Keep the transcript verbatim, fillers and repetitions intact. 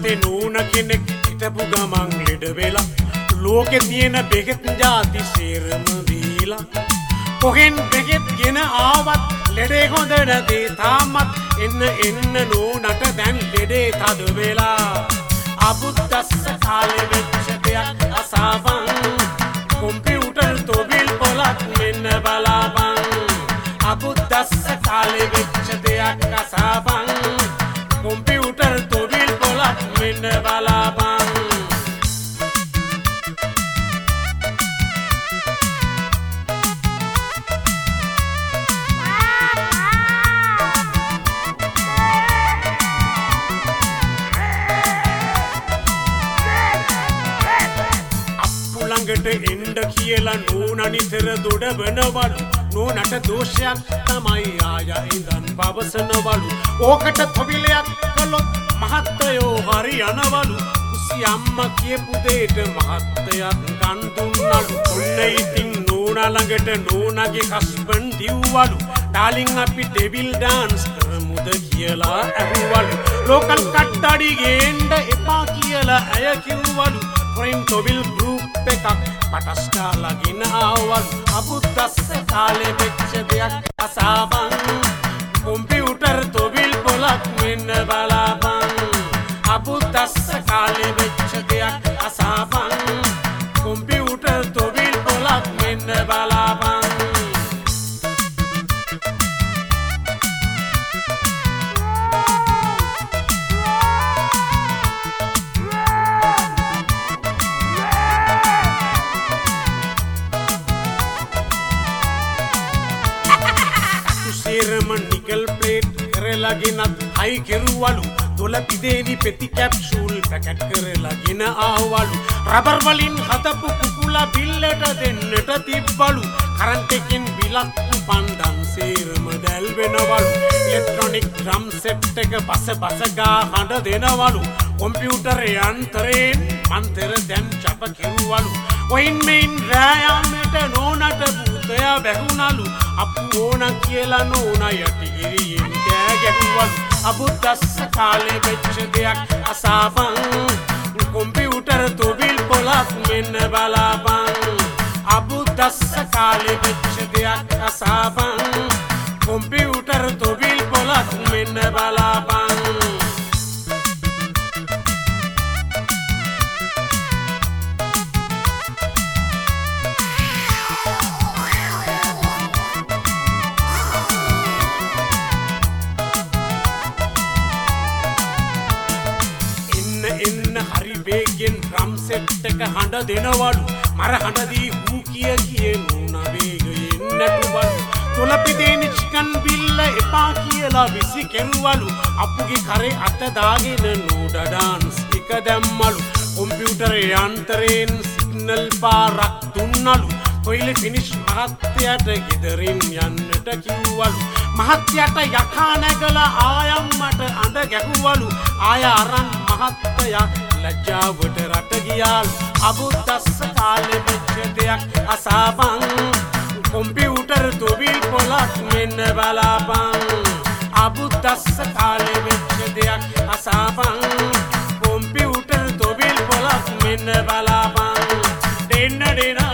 පත්තේ නෝන කෙනෙක් හිටපු ගමන් ලෙඩ වෙලා ලෝකේ තියෙන බෙහෙත් ಜಾති සේරම දීලා කොහෙන් බෙහෙත් ගෙන ආවත් ලෙඩේ හොඳ නැතේ තාමත් එන්න එන්න නෝනට දැන් ලෙඩේ තද වෙලා අබුද්දස්ස කාලේ වෙච්ච දෙයක් අසාවන් කොම්පියුටර් තොබිල් පොලක් මෙන්න බලාපන් අබුද්දස්ස කාලේ වෙච්ච දෙයක් අසාවන් කොම්පියුටර් තොබිල් පොලක් මෙන්න බලාපන් ළඟට එන්න කියලා නෝන නිතර දොඩවනවලු නෝනට දෝෂයක් තමයි ආය ඉඳන් පවසනවලු ඕකට තොවිලයක් කළොත් මහත්තයෝ හරි යනවලු කුසි අම්මා කියපු දෙයට මහත්තයත් ගන් දුන්නලු ඔන්න ඉතින් නෝන ළඟට නෝනගේ හස්බන්ඩ් දිව්වලු ඩාලින් අපි ඩෙවිල් ඩාන්ස් කරමුද කියලා ඇහුවලු ලෝකල් කට්ටඩි ගේන්න එපා කියලා ඇය කිව්වලු Frame Tobil group එකක් පටස් කාලාගෙන ආවල් අබුද්දස්ස කාලේ වෙච්ච දෙයක් අසාවන් කොම්පියුටර් තොබිල් පොලක් මෙන්න බලාපන් අබුද්දස්ස කාලේ වෙච්ච දෙයක් අසාවන් කොම්පියුටර් තොබිල් පොලක් මෙන්න බලාපන් සේරම නිකල් ප්ලේට් කරලාගෙනත් හයි කෙරුවලු දොළ පිදේවි පෙති කැප්සූල් පැකට් කරලාගෙන ආවලු රබර් වලින් හදපු කුකුලා බිල්ලට දෙන්නට තිබ්බලු කරන්ට් එකෙන් බිලක් පණ්ඩම් සේරම දැල් වෙනවලු ඉලෙක්ට්‍රොනික ඩ්‍රම් සෙට් එක බස බස ගා හඬ දෙනවලු කොම්පියුටර් යන්ත්‍රයෙන් මන්තර දැන් චප කෙරුවලු ඔයින් මෙයින් රෑයාමට නෝනට භූතයා බැහුණලු අපු ඕන කියලා නෝන යටිගිරියෙන් කෑ ගැහුවලු අබුද්දස්ස කාලේ වෙච්ච දෙයක් අසාවන් කොම්පියුටර් තොබිල් පොලක් මෙන්න බලාපන් අබුද්දස්ස කාලේ වෙච්ච දෙයක් අසාවන් කොම්පියුටර් තොබිල් පොලක් මෙන්න බලාපන් එන්න හරි වේගෙන් ඩ්‍රම් සෙට් එක හඬ දෙනවලු මර හඬදී හූ කිය කිය නෝන වේගයෙන් නැටුවලු තොල පිදේනි චිකන් බිල්ල එපා කියලා විසි කෙරුවලු අපුගේ කරේ අත දාගෙන නෝඩ ඩාන්ස් එක දැම්මලු කොම්පියුටර් යන්ත්‍රයෙන් සිග්නල් පාරක් දුන්නලු කොයිල ෆිනිෂ් මහත්තයාට ගෙදරින් යන්නට කිව්වලු මහත්තයාට යකා නැගලා ආයම්මට අඬ ගැහුවලු ආය අරන් මහත්තයා ලැජ්ජාවට රට ගියාලු අබුද්දස්ස කාලේ වෙච්ච දෙයක් අසාවන් කොම්පියුටර් තොබිල් පොලක් මෙන්න බලාපන් අබුද්දස්ස කාලේ වෙච්ච දෙයක් අසාවන් කොම්පියුටර් තොබිල් පොලක් මෙන්න බලාපන් දෙන්න දෙන්න